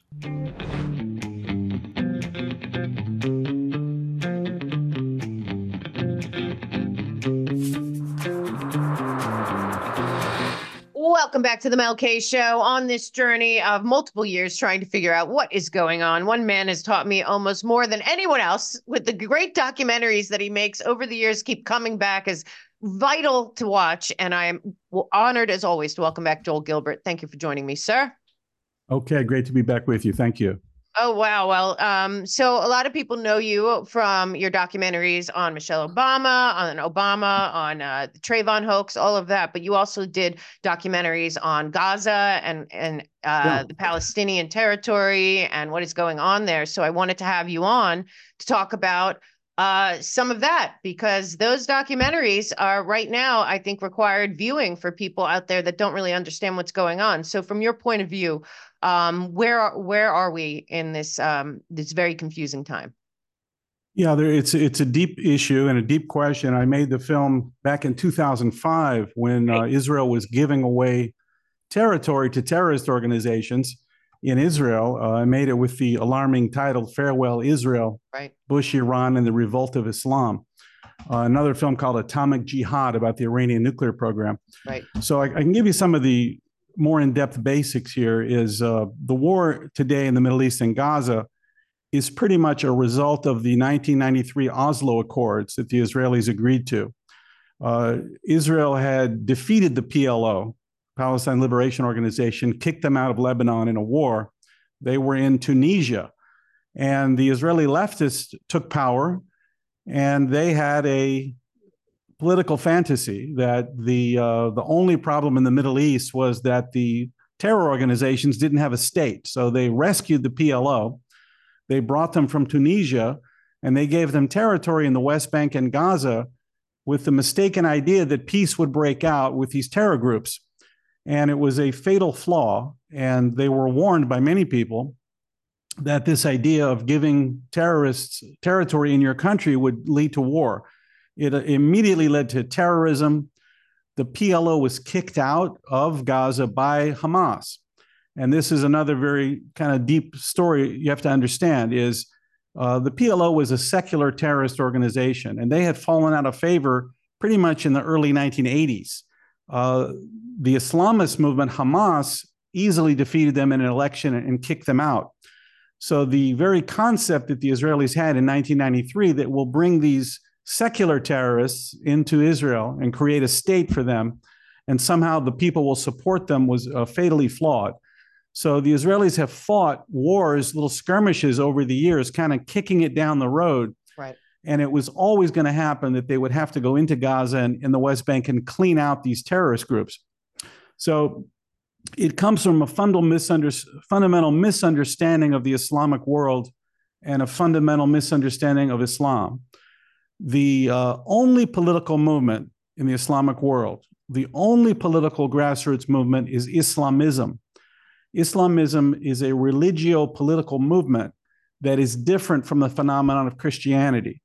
Welcome back to the Mel K Show. On this journey of multiple years trying to figure out what is going on, one man has taught me almost more than anyone else, with the great documentaries that he makes over the years keep coming back as vital to watch. And I am honored, as always, to welcome back Joel Gilbert. Thank you for joining me, sir. Okay, great to be back with you. Thank you. Oh, wow. Well, so a lot of people know you from your documentaries on Michelle Obama, on the Trayvon hoax, all of that. But you also did documentaries on Gaza and the Palestinian territory and what is going on there. So I wanted to have you on to talk about some of that, because those documentaries are right now, I think, required viewing for people out there that don't really understand what's going on. So from your point of view, where are we in this this very confusing time? Yeah, it's a deep issue and a deep question. I made the film back in 2005 when Israel was giving away territory to terrorist organizations in Israel. I made it with the alarming title "Farewell Israel: Right. Bush, Iran, and the Revolt of Islam." Another film called Atomic Jihad about the Iranian nuclear program. Right. So I can give you some of the more in-depth basics here. Is the war today in the Middle East and Gaza is pretty much a result of the 1993 Oslo Accords that the Israelis agreed to. Israel had defeated the PLO, Palestine Liberation Organization, kicked them out of Lebanon in a war. They were in Tunisia, and the Israeli leftists took power, and they had a political fantasy that the only problem in the Middle East was that the terror organizations didn't have a state. So they rescued the PLO. They brought them from Tunisia, and they gave them territory in the West Bank and Gaza with the mistaken idea that peace would break out with these terror groups. And it was a fatal flaw. And they were warned by many people that this idea of giving terrorists territory in your country would lead to war. It immediately led to terrorism. The PLO was kicked out of Gaza by Hamas. And this is another very kind of deep story you have to understand is the PLO was a secular terrorist organization, and they had fallen out of favor pretty much in the early 1980s. The Islamist movement, Hamas, easily defeated them in an election and kicked them out. So the very concept that the Israelis had in 1993 that will bring these secular terrorists into Israel and create a state for them, and somehow the people will support them, was fatally flawed. So the Israelis have fought wars, little skirmishes over the years, kind of kicking it down the road. Right. And it was always going to happen that they would have to go into Gaza and in the West Bank and clean out these terrorist groups. So it comes from a fundamental misunderstanding of the Islamic world and a fundamental misunderstanding of Islam. The only political movement in the Islamic world, the only political grassroots movement is Islamism. Islamism is a religio-political movement that is different from the phenomenon of Christianity.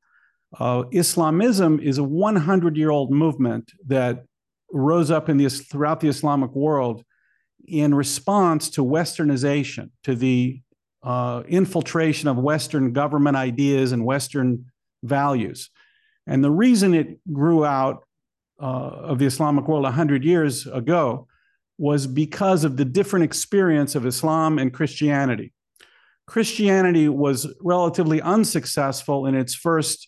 Islamism is a 100-year-old movement that rose up throughout the Islamic world in response to Westernization, to the infiltration of Western government ideas and Western values. And the reason it grew out of the Islamic world 100 years ago was because of the different experience of Islam and Christianity. Christianity was relatively unsuccessful in its first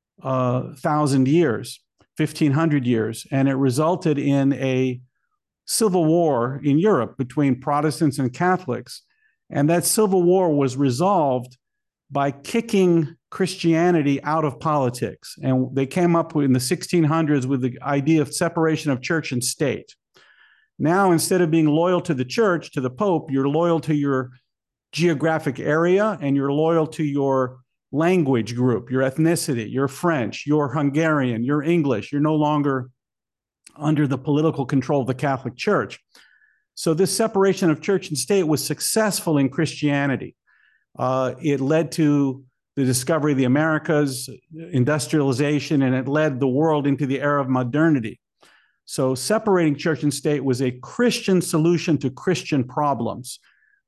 1,000 years, 1,500 years, and it resulted in a civil war in Europe between Protestants and Catholics. And that civil war was resolved by kicking Christianity out of politics. And they came up in the 1600s with the idea of separation of church and state. Now, instead of being loyal to the church, to the Pope, you're loyal to your geographic area and you're loyal to your language group, your ethnicity. You're French, you're Hungarian, you're English. You're no longer under the political control of the Catholic Church. So this separation of church and state was successful in Christianity. It led to the discovery of the Americas, industrialization, and it led the world into the era of modernity. So separating church and state was a Christian solution to Christian problems.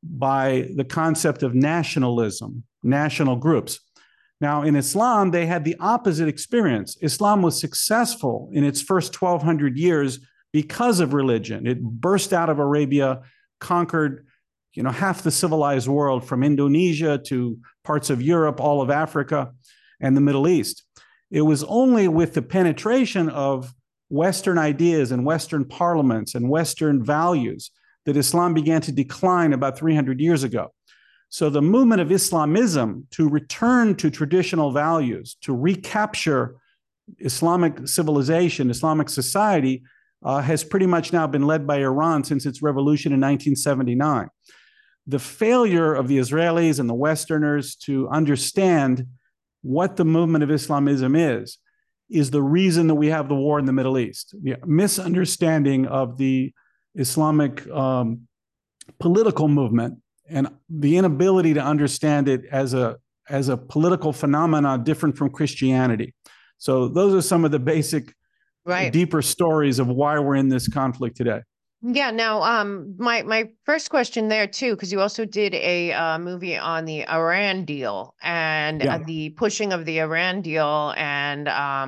by the concept of nationalism, national groups. Now, in Islam, they had the opposite experience. Islam was successful in its first 1,200 years because of religion. It burst out of Arabia, conquered, half the civilized world, from Indonesia to parts of Europe, all of Africa, and the Middle East. It was only with the penetration of Western ideas and Western parliaments and Western values that Islam began to decline about 300 years ago. So the movement of Islamism to return to traditional values, to recapture Islamic civilization, Islamic society, has pretty much now been led by Iran since its revolution in 1979. The failure of the Israelis and the Westerners to understand what the movement of Islamism is the reason that we have the war in the Middle East. The misunderstanding of the Islamic political movement and the inability to understand it as a political phenomenon different from Christianity. So those are some of the basic, deeper stories of why we're in this conflict today. Yeah. Now, my first question there too, because you also did a movie on the Iran deal and the pushing of the Iran deal and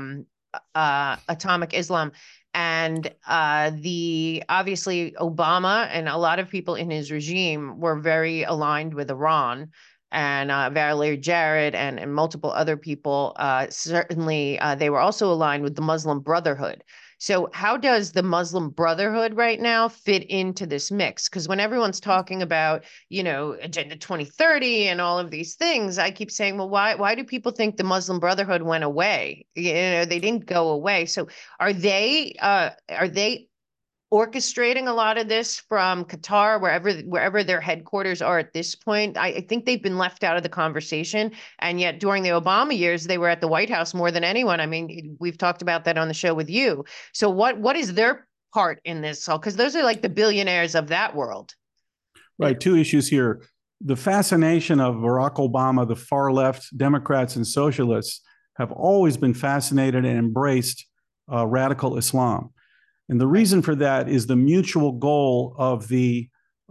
atomic Islam. And obviously Obama and a lot of people in his regime were very aligned with Iran, and Valerie Jarrett and multiple other people, certainly they were also aligned with the Muslim Brotherhood. So how does the Muslim Brotherhood right now fit into this mix? Because when everyone's talking about, Agenda 2030 and all of these things, I keep saying, well, why do people think the Muslim Brotherhood went away? They didn't go away. So are they orchestrating a lot of this from Qatar, wherever their headquarters are at this point? I think they've been left out of the conversation. And yet during the Obama years, they were at the White House more than anyone. I mean, we've talked about that on the show with you. So what is their part in this? Because those are like the billionaires of that world. Right. Two issues here. The fascination of Barack Obama, the far left Democrats and socialists have always been fascinated and embraced radical Islam. And the reason for that is the mutual goal of the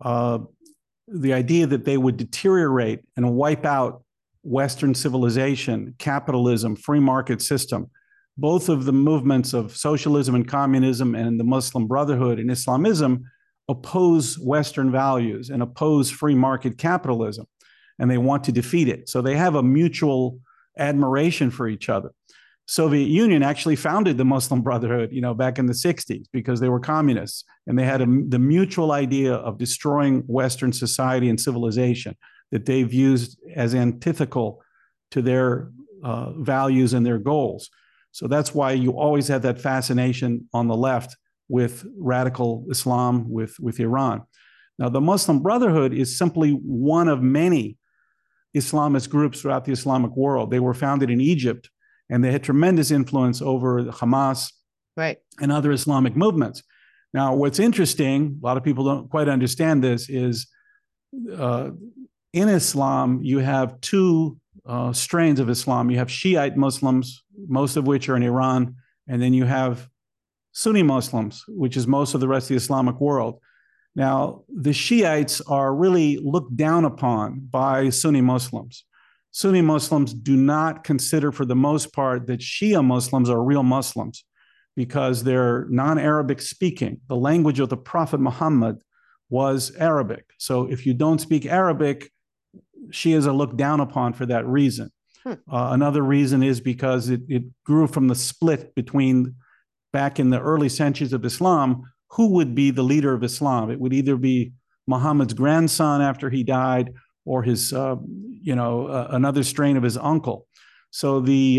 idea that they would deteriorate and wipe out Western civilization, capitalism, free market system. Both of the movements of socialism and communism and the Muslim Brotherhood and Islamism oppose Western values and oppose free market capitalism, and they want to defeat it. So they have a mutual admiration for each other. Soviet Union actually founded the Muslim Brotherhood, back in the 60s because they were communists, and they had the mutual idea of destroying Western society and civilization that they've used as antithetical to their values and their goals. So that's why you always have that fascination on the left with radical Islam, with Iran. Now, the Muslim Brotherhood is simply one of many Islamist groups throughout the Islamic world. They were founded in Egypt, and they had tremendous influence over Hamas and other Islamic movements. Now, what's interesting, a lot of people don't quite understand this, is in Islam, you have two strains of Islam. You have Shiite Muslims, most of which are in Iran, and then you have Sunni Muslims, which is most of the rest of the Islamic world. Now, the Shiites are really looked down upon by Sunni Muslims. Sunni Muslims do not consider, for the most part, that Shia Muslims are real Muslims because they're non-Arabic speaking. The language of the Prophet Muhammad was Arabic. So if you don't speak Arabic, Shias are looked down upon for that reason. Another reason is because it grew from the split between, back in the early centuries of Islam, who would be the leader of Islam. It would either be Muhammad's grandson after he died, or his, another strain of his uncle. So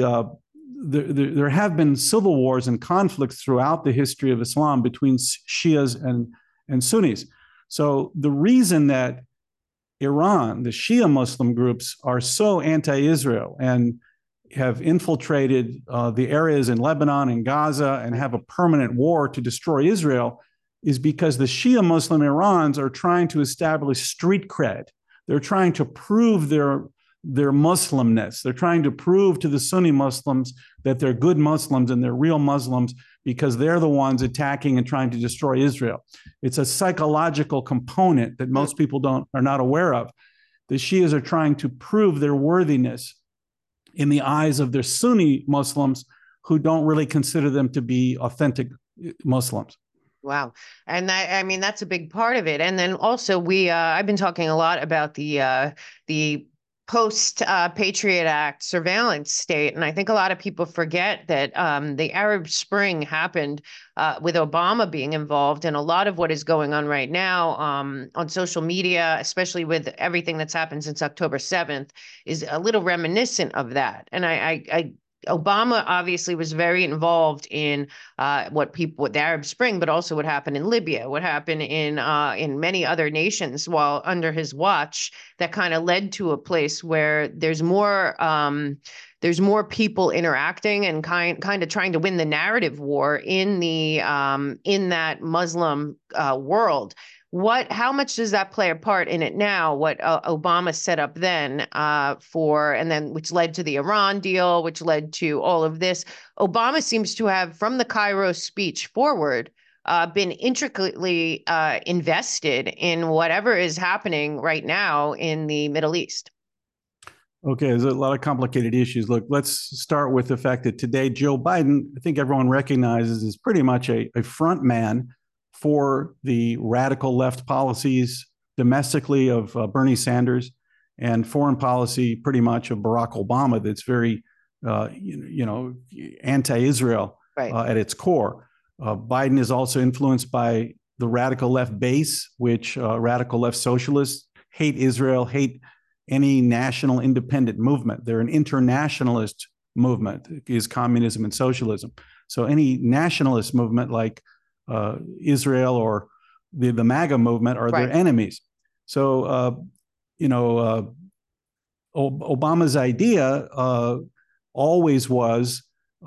there have been civil wars and conflicts throughout the history of Islam between Shias and Sunnis. So the reason that Iran, the Shia Muslim groups, are so anti-Israel and have infiltrated the areas in Lebanon and Gaza and have a permanent war to destroy Israel is because the Shia Muslim Irans are trying to establish street cred. They're trying to prove their Muslimness. They're trying to prove to the Sunni Muslims that they're good Muslims and they're real Muslims because they're the ones attacking and trying to destroy Israel. It's a psychological component that most people are not aware of. The Shias are trying to prove their worthiness in the eyes of their Sunni Muslims who don't really consider them to be authentic Muslims. Wow. And I mean, that's a big part of it. And then also I've been talking a lot about the post Patriot Act surveillance state. And I think a lot of people forget that the Arab Spring happened with Obama being involved. And a lot of what is going on right now on social media, especially with everything that's happened since October 7th, is a little reminiscent of that. And Obama obviously was very involved in with the Arab Spring, but also what happened in Libya, what happened in many other nations while under his watch, that kind of led to a place where there's more people interacting and kind of trying to win the narrative war in that Muslim world. How much does that play a part in it now? What Obama set up then and then which led to the Iran deal, which led to all of this. Obama seems to have, from the Cairo speech forward, been intricately invested in whatever is happening right now in the Middle East. Okay, there's a lot of complicated issues. Look, let's start with the fact that today Joe Biden, I think everyone recognizes, is pretty much a front man for the radical left policies domestically of Bernie Sanders, and foreign policy pretty much of Barack Obama that's very, anti-Israel at its core. Biden is also influenced by the radical left base, which radical left socialists hate Israel, hate any national independent movement. They're an internationalist movement, is communism and socialism. So any nationalist movement like Israel or the MAGA movement are their enemies. So, Obama's idea always was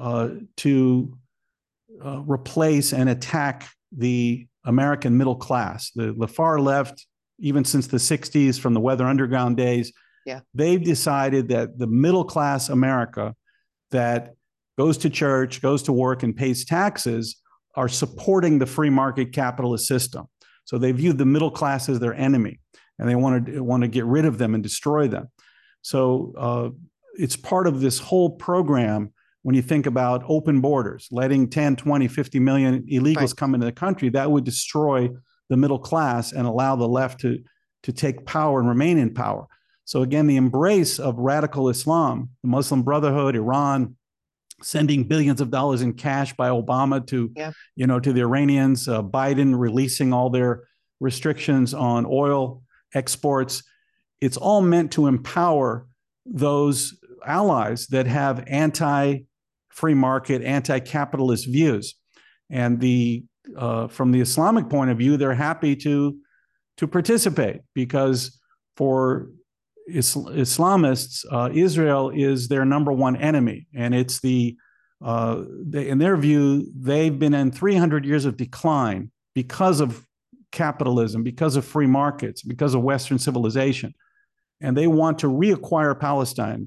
to replace and attack the American middle class. The far left, even since the 60s, from the Weather Underground days, they've decided that the middle class America that goes to church, goes to work, and pays taxes are supporting the free market capitalist system. So they view the middle class as their enemy, and they want to get rid of them and destroy them. So it's part of this whole program when you think about open borders, letting 10, 20, 50 million illegals come into the country. That would destroy the middle class and allow the left to take power and remain in power. So again, the embrace of radical Islam, the Muslim Brotherhood, Iran, sending billions of dollars in cash by Obama to the Iranians, Biden releasing all their restrictions on oil exports. It's all meant to empower those allies that have anti-free market, anti-capitalist views. And from the Islamic point of view, they're happy to participate because for Islamists, Israel is their number one enemy, and it's in their view, they've been in 300 years of decline because of capitalism, because of free markets, because of Western civilization, and they want to reacquire Palestine,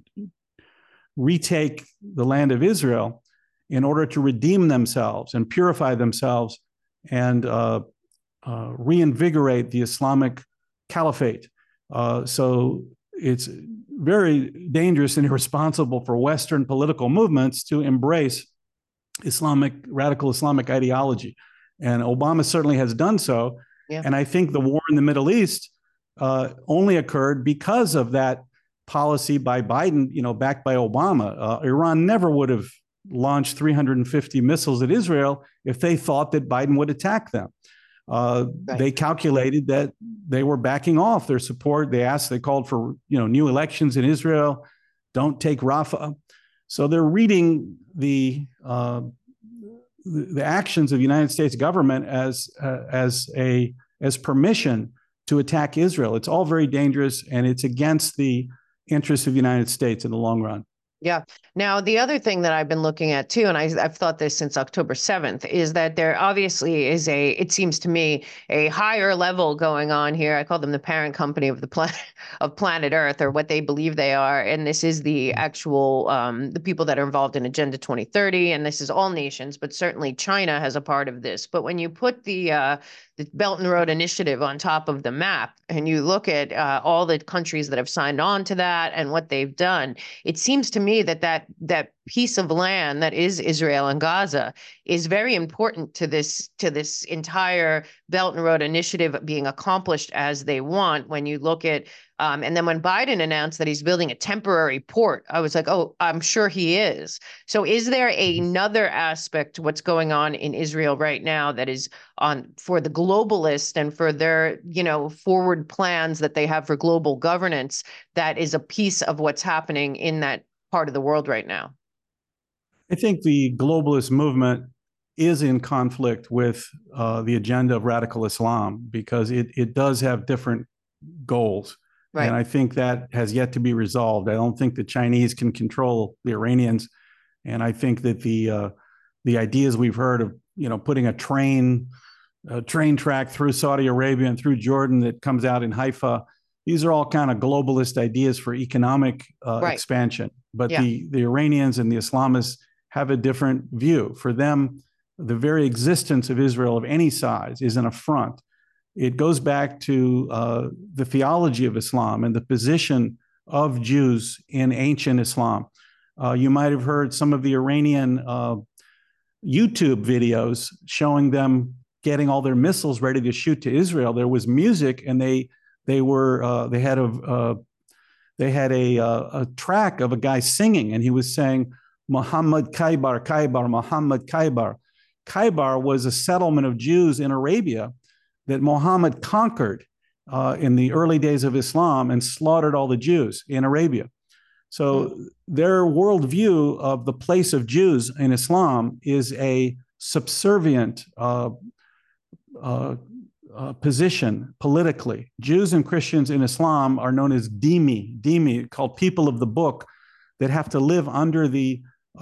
retake the land of Israel in order to redeem themselves and purify themselves and reinvigorate the Islamic caliphate. So it's very dangerous and irresponsible for Western political movements to embrace radical Islamic ideology. And Obama certainly has done so. Yeah. And I think the war in the Middle East only occurred because of that policy by Biden, backed by Obama. Iran never would have launched 350 missiles at Israel if they thought that Biden would attack them. They calculated that they were backing off their support. They called for new elections in Israel. Don't take Rafah. So they're reading the actions of the United States government as permission to attack Israel. It's all very dangerous, and it's against the interests of the United States in the long run. Yeah. Now, the other thing that I've been looking at too, and I've thought this since October 7th, is that there obviously is it seems to me, a higher level going on here. I call them the parent company of the planet of planet Earth, or what they believe they are. And this is the actual the people that are involved in Agenda 2030, and this is all nations, but certainly China has a part of this. But when you put the Belt and Road Initiative on top of the map, and you look at all the countries that have signed on to that and what they've done, it seems to me that piece of land that is Israel and Gaza is very important to this entire Belt and Road Initiative being accomplished as they want. When you look at and then when Biden announced that he's building a temporary port, I was like, oh, I'm sure he is. So is there another aspect to what's going on in Israel right now that is on for the globalist and for their, forward plans that they have for global governance, that is a piece of what's happening in that part of the world right now? I think the globalist movement is in conflict with the agenda of radical Islam, because it does have different goals. Right. And I think that has yet to be resolved. I don't think the Chinese can control the Iranians. And I think that the ideas we've heard of, putting a train track through Saudi Arabia and through Jordan that comes out in Haifa, these are all kind of globalist ideas for economic expansion. But the Iranians and the Islamists have a different view. For them, the very existence of Israel of any size is an affront. It goes back to the theology of Islam and the position of Jews in ancient Islam. You might have heard some of the Iranian YouTube videos showing them getting all their missiles ready to shoot to Israel. There was music, and they had a track of a guy singing, and he was saying, Muhammad Khaybar, Khaybar, Muhammad Khaybar. Khaybar was a settlement of Jews in Arabia that Muhammad conquered in the early days of Islam and slaughtered all the Jews in Arabia. So their worldview of the place of Jews in Islam is a subservient position politically. Jews and Christians in Islam are known as dhimmi, called people of the book, that have to live under the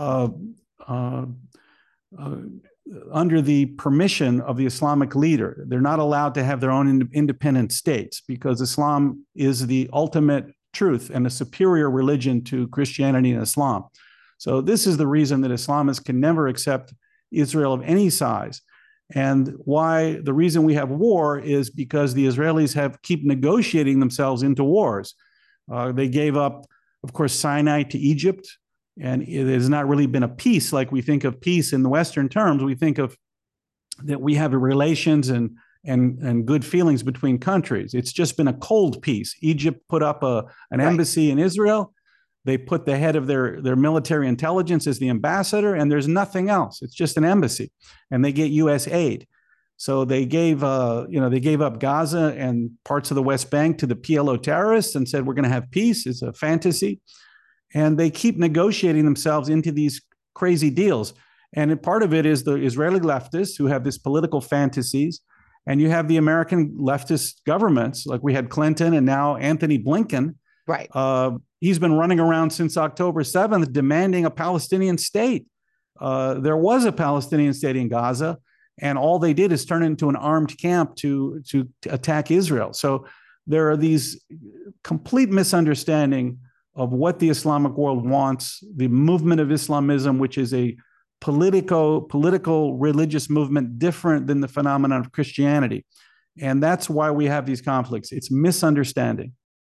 permission of the Islamic leader. They're not allowed to have their own independent states, because Islam is the ultimate truth and a superior religion to Christianity and Islam. So this is the reason that Islamists can never accept Israel of any size. And why the reason we have war is because the Israelis keep negotiating themselves into wars. They gave up, of course, Sinai to Egypt, and it has not really been a peace like we think of peace in the Western terms. We think of that we have relations and good feelings between countries. It's just been a cold peace. Egypt put up an embassy in Israel. They put the head of their military intelligence as the ambassador, and there's nothing else. It's just an embassy, and they get U.S. aid. So they gave up Gaza and parts of the West Bank to the PLO terrorists and said, we're going to have peace. It's a fantasy. And they keep negotiating themselves into these crazy deals. And part of it is the Israeli leftists who have these political fantasies. And you have the American leftist governments, like we had Clinton and now Anthony Blinken. Right. He's been running around since October 7th demanding a Palestinian state. There was a Palestinian state in Gaza, and all they did is turn it into an armed camp to attack Israel. So there are these complete misunderstanding of what the Islamic world wants, the movement of Islamism, which is a political religious movement different than the phenomenon of Christianity. And that's why we have these conflicts. It's misunderstanding.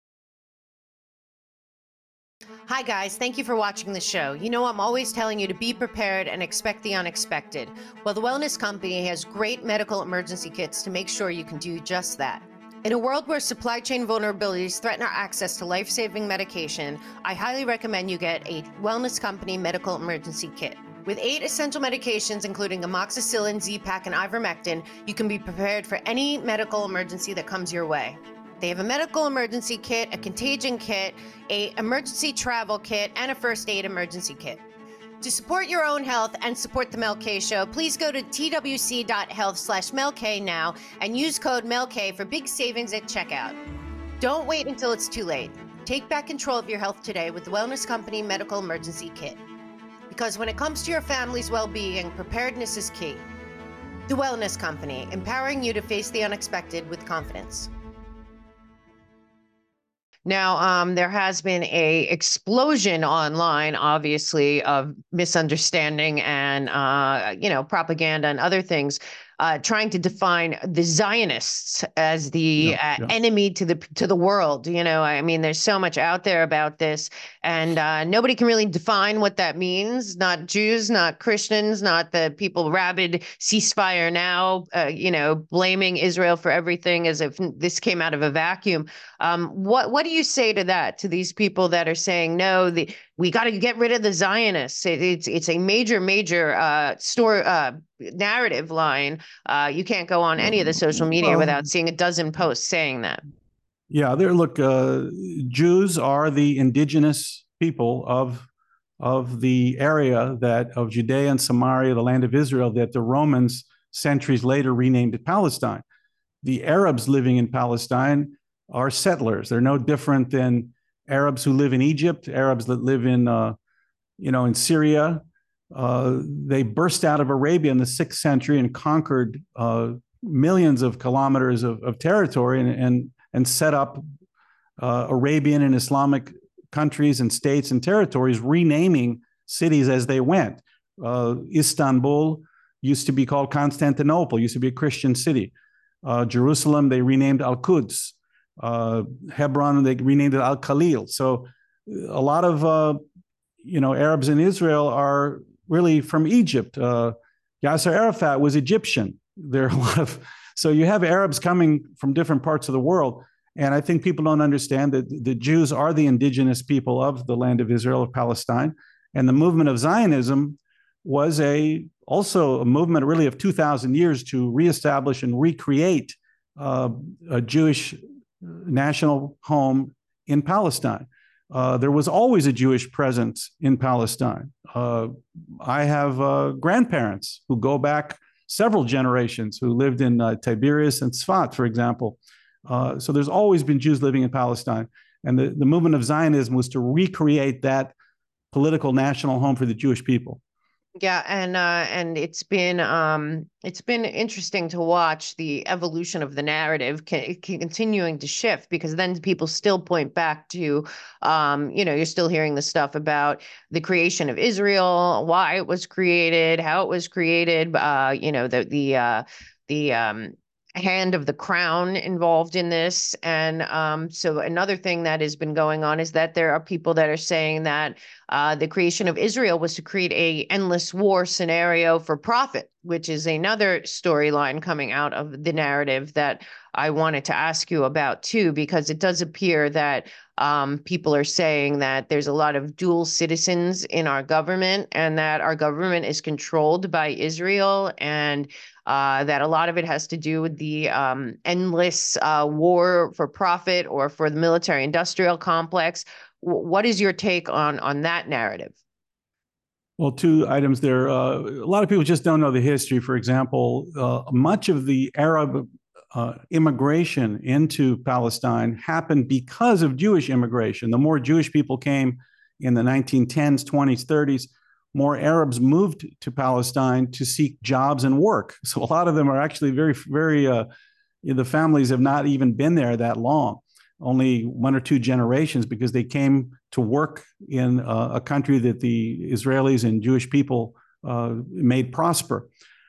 Hi, guys. Thank you for watching the show. You know, I'm always telling you to be prepared and expect the unexpected. Well, the Wellness Company has great medical emergency kits to make sure you can do just that. In a world where supply chain vulnerabilities threaten our access to life-saving medication, I highly recommend you get a Wellness Company medical emergency kit. With 8 essential medications, including amoxicillin, Z-Pak, and ivermectin, you can be prepared for any medical emergency that comes your way. They have a medical emergency kit, a contagion kit, a emergency travel kit, and a first aid emergency kit. To support your own health and support the Mel K Show, please go to twc.health/Mel K now and use code MELK for big savings at checkout. Don't wait until it's too late. Take back control of your health today with the Wellness Company Medical Emergency Kit. Because when it comes to your family's well-being, preparedness is key. The Wellness Company, empowering you to face the unexpected with confidence. Now, there has been a explosion online, obviously, of misunderstanding and, propaganda and other things, trying to define the Zionists as the enemy to the world. I mean, there's so much out there about this, and nobody can really define what that means. Not Jews, not Christians, not the people rabid ceasefire now, blaming Israel for everything as if this came out of a vacuum. What do you say to that, to these people that are saying, no, we got to get rid of the Zionists? It's a major narrative line. You can't go on any of the social media without seeing a dozen posts saying that. Yeah, Jews are the indigenous people of the area of Judea and Samaria, the land of Israel, that the Romans centuries later renamed it Palestine. The Arabs living in Palestine are settlers. They're no different than Arabs who live in Egypt, Arabs that live in Syria. They burst out of Arabia in the 6th century and conquered millions of kilometers of territory and set up Arabian and Islamic countries and states and territories, renaming cities as they went. Istanbul used to be called Constantinople, used to be a Christian city. Jerusalem, they renamed Al-Quds. Hebron, they renamed it Al-Khalil. So a lot of Arabs in Israel are really from Egypt. Yasser Arafat was Egyptian. There are a lot of, so you have Arabs coming from different parts of the world. And I think people don't understand that the Jews are the indigenous people of the land of Israel, of Palestine. And the movement of Zionism was also a movement really of 2,000 years to reestablish and recreate a Jewish national home in Palestine. There was always a Jewish presence in Palestine. I have grandparents who go back several generations who lived in Tiberias and Tzfat, for example. So there's always been Jews living in Palestine. And the movement of Zionism was to recreate that political national home for the Jewish people. Yeah, and it's been interesting to watch the evolution of the narrative continuing to shift, because then people still point back to, you're still hearing the stuff about the creation of Israel, why it was created, how it was created, the hand of the crown involved in this. And so another thing that has been going on is that there are people that are saying that the creation of Israel was to create a endless war scenario for profit, which is another storyline coming out of the narrative that I wanted to ask you about too, because it does appear that people are saying that there's a lot of dual citizens in our government, and that our government is controlled by Israel, and that a lot of it has to do with the endless war for profit or for the military-industrial complex. What is your take on that narrative? Well, two items there. A lot of people just don't know the history. For example, much of the Arab immigration into Palestine happened because of Jewish immigration. The more Jewish people came in the 1910s, 20s, 30s, more Arabs moved to Palestine to seek jobs and work. So a lot of them are actually very, very, the families have not even been there that long, only one or two generations, because they came to work in a country that the Israelis and Jewish people made prosper.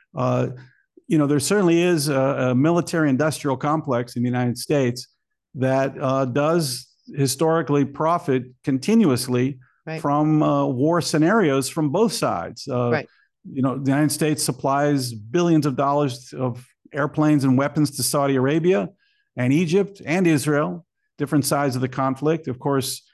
There certainly is a military industrial complex in the United States that does historically profit continuously from war scenarios from both sides. The United States supplies billions of dollars of airplanes and weapons to Saudi Arabia and Egypt and Israel, different sides of the conflict. Of course,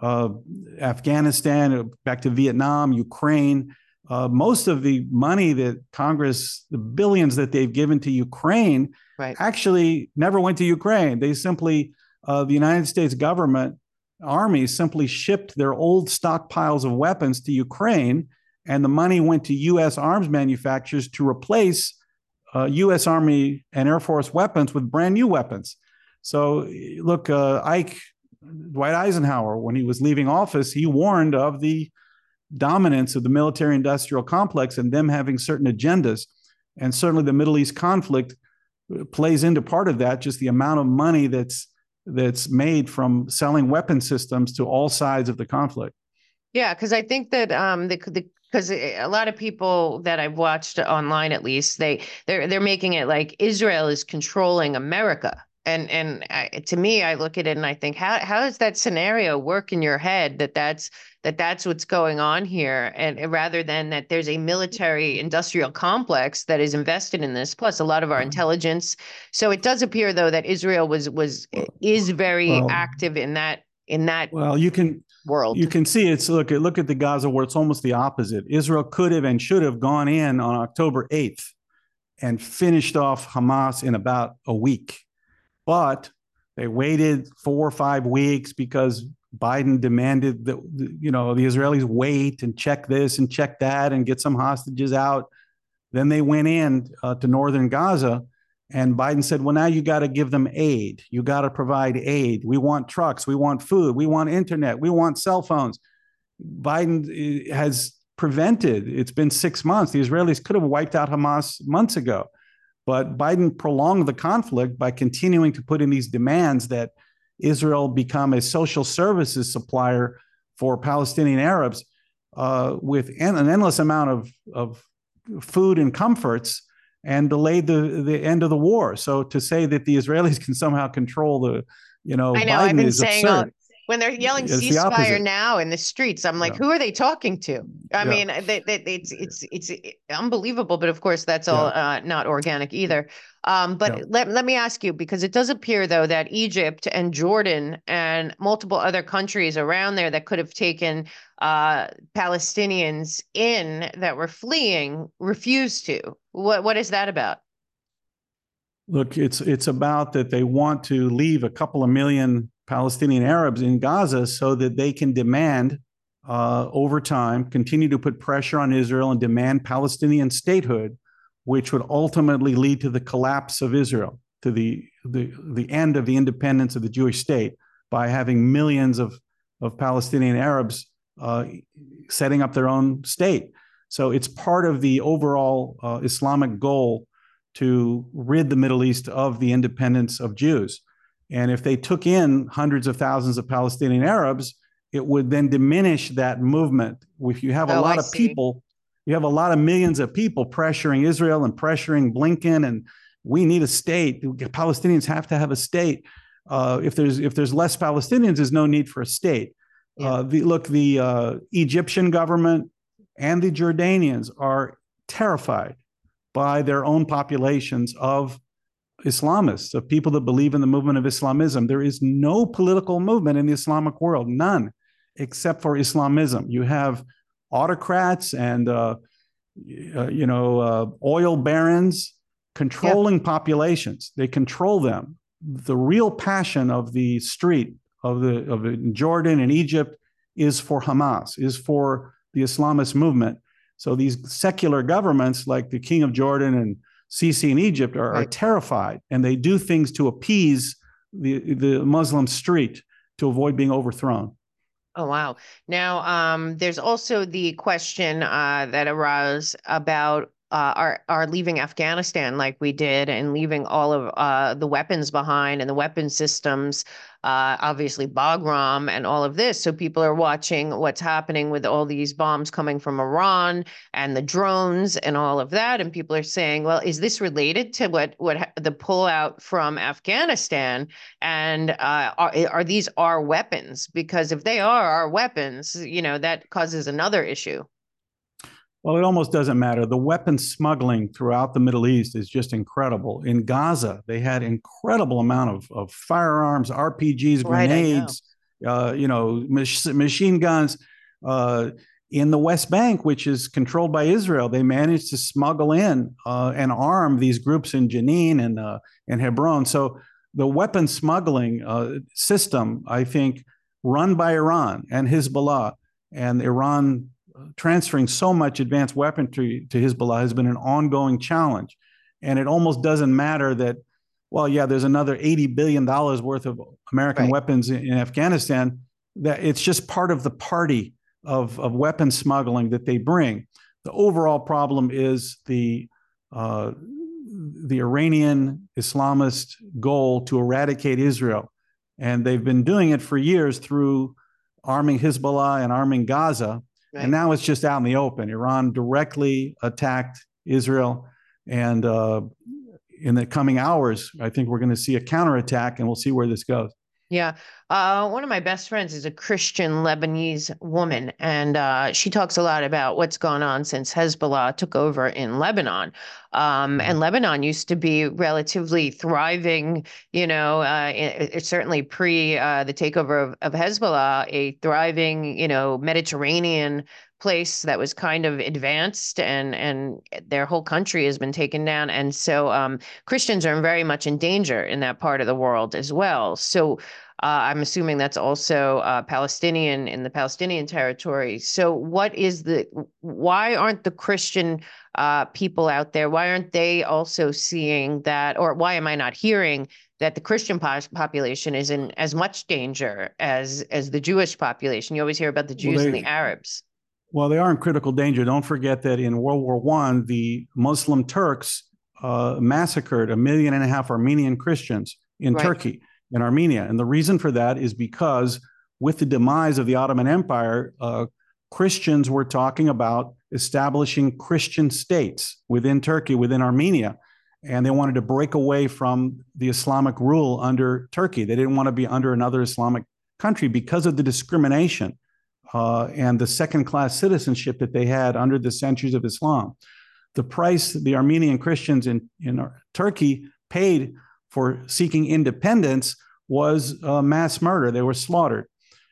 Afghanistan, back to Vietnam, Ukraine. Most of the money that Congress, the billions that they've given to Ukraine, actually never went to Ukraine. They simply, the United States government armies simply shipped their old stockpiles of weapons to Ukraine, and the money went to U.S. arms manufacturers to replace U.S. Army and Air Force weapons with brand new weapons. So look, Dwight Eisenhower, when he was leaving office, he warned of the dominance of the military industrial complex and them having certain agendas. And certainly the Middle East conflict plays into part of that, just the amount of money that's made from selling weapon systems to all sides of the conflict. Yeah, because I think that because a lot of people that I've watched online, at least, they're making it like Israel is controlling America. To me, I look at it and I think, how does that scenario work in your head that's what's going on here, and rather than that there's a military industrial complex that is invested in this, plus a lot of our intelligence. So it does appear though that Israel is very active in that well, world. You can see it's look at the Gaza where it's almost the opposite. Israel could have and should have gone in on October 8th and finished off Hamas in about a week. But they waited 4 or 5 weeks because Biden demanded that the Israelis wait and check this and check that and get some hostages out. Then they went in to northern Gaza, and Biden said, well, now you got to give them aid. You got to provide aid. We want trucks. We want food. We want internet. We want cell phones. Biden has prevented. It's been 6 months. The Israelis could have wiped out Hamas months ago. But Biden prolonged the conflict by continuing to put in these demands that Israel become a social services supplier for Palestinian Arabs with an endless amount of food and comforts, and delayed the end of the war. So to say that the Israelis can somehow control I know, Biden I've been saying absurd. When they're yelling ceasefire now in the streets, I'm like, who are they talking to? I mean, it's unbelievable. But of course, that's all not organic either. But let me ask you, because it does appear, though, that Egypt and Jordan and multiple other countries around there that could have taken Palestinians in that were fleeing refused to. What is that about? Look, it's about that they want to leave a couple of million Palestinian Arabs in Gaza so that they can demand over time, continue to put pressure on Israel and demand Palestinian statehood, which would ultimately lead to the collapse of Israel, to the end of the independence of the Jewish state, by having millions of Palestinian Arabs setting up their own state. So it's part of the overall Islamic goal to rid the Middle East of the independence of Jews. And if they took in hundreds of thousands of Palestinian Arabs, it would then diminish that movement. If you have a lot of people, you have a lot of millions of people pressuring Israel and pressuring Blinken, and we need a state. Palestinians have to have a state. If there's less Palestinians, there's no need for a state. Yeah. The Egyptian government and the Jordanians are terrified by their own populations of Islamists, of people that believe in the movement of Islamism. There is no political movement in the Islamic world, none, except for Islamism. You have autocrats and oil barons controlling populations. They control them. The real passion of the street of Jordan and Egypt is for Hamas, is for the Islamist movement. So these secular governments like the King of Jordan and Sisi in Egypt are terrified, and they do things to appease the Muslim street to avoid being overthrown. Oh, wow. Now, there's also the question that arose about our leaving Afghanistan like we did, and leaving all of the weapons behind and the weapon systems, obviously Bagram and all of this. So people are watching what's happening with all these bombs coming from Iran and the drones and all of that. And people are saying, well, is this related to what the pullout from Afghanistan? And are these our weapons? Because if they are our weapons, that causes another issue. Well, it almost doesn't matter. The weapon smuggling throughout the Middle East is just incredible. In Gaza, they had incredible amount of firearms, RPGs, grenades, machine guns. In the West Bank, which is controlled by Israel, they managed to smuggle in and arm these groups in Jenin and Hebron. So the weapon smuggling system, I think, run by Iran and Hezbollah, and Iran transferring so much advanced weaponry to Hezbollah has been an ongoing challenge. And it almost doesn't matter that well, yeah, there's another $80 billion worth of American Right. weapons in Afghanistan. That it's just part of the party of weapon smuggling that they bring. The overall problem is uh, the Iranian Islamist goal to eradicate Israel. And they've been doing it for years through arming Hezbollah and arming Gaza. Right. And now it's just out in the open. Iran directly attacked Israel. And in the coming hours, I think we're going to see a counterattack, and we'll see where this goes. Yeah. One of my best friends is a Christian Lebanese woman, and she talks a lot about what's gone on since Hezbollah took over in Lebanon. And Lebanon used to be relatively thriving, it's certainly pre the takeover of Hezbollah, a thriving, Mediterranean place that was kind of advanced, and their whole country has been taken down. And so Christians are very much in danger in that part of the world as well. So I'm assuming that's also Palestinian in the Palestinian territory. So why aren't the Christian people out there, why aren't they also seeing that, or why am I not hearing that the Christian population is in as much danger as the Jewish population? You always hear about the Jews and the Arabs. Well, they are in critical danger. Don't forget that in World War I, the Muslim Turks massacred 1.5 million Armenian Christians in Turkey, in Armenia. And the reason for that is because with the demise of the Ottoman Empire, Christians were talking about establishing Christian states within Turkey, within Armenia. And they wanted to break away from the Islamic rule under Turkey. They didn't want to be under another Islamic country because of the discrimination and the second-class citizenship that they had under the centuries of Islam. The price the Armenian Christians in Turkey paid for seeking independence was mass murder. They were slaughtered.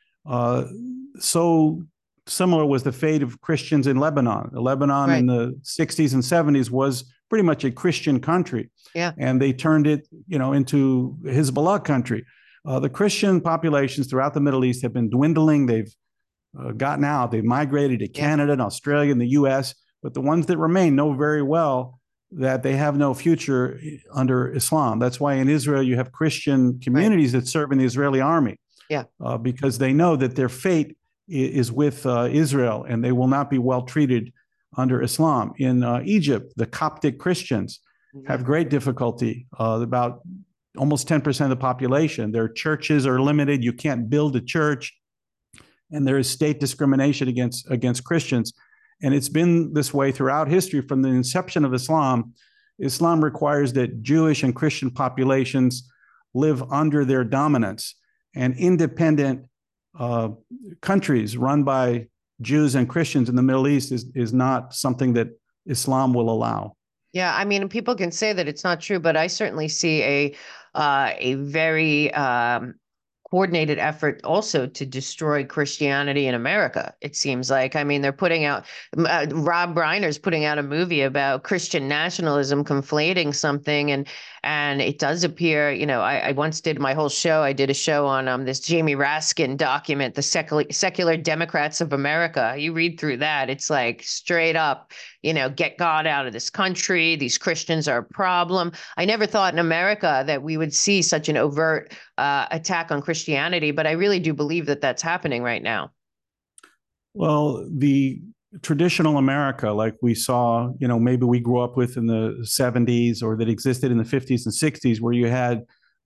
So similar was the fate of Christians in Lebanon. Lebanon in the 60s and 70s was pretty much a Christian country. Yeah. And they turned it, into Hezbollah country. The Christian populations throughout the Middle East have been dwindling. They've gotten out. They've migrated to Canada and Australia and the U.S., but the ones that remain know very well that they have no future under Islam. That's why in Israel you have Christian communities that serve in the Israeli army, because they know that their fate is with Israel, and they will not be well treated under Islam. In Egypt, the Coptic Christians have great difficulty. About almost 10% of the population. Their churches are limited. You can't build a church. And there is state discrimination against Christians. And it's been this way throughout history. From the inception of Islam, Islam requires that Jewish and Christian populations live under their dominance. And independent countries run by Jews and Christians in the Middle East is not something that Islam will allow. Yeah, I mean, people can say that it's not true, but I certainly see a very coordinated effort also to destroy Christianity in America. It seems like, I mean, they're putting out, Rob Reiner's putting out a movie about Christian nationalism, conflating something. And it does appear, I once did my whole show. I did a show on this Jamie Raskin document, The Secular Democrats of America. You read through that, it's like straight up, get God out of this country. These Christians are a problem. I never thought in America that we would see such an overt attack on Christianity, but I really do believe that that's happening right now. Well, the traditional America, like we saw, maybe we grew up with in the 70s or that existed in the 50s and 60s, where you had,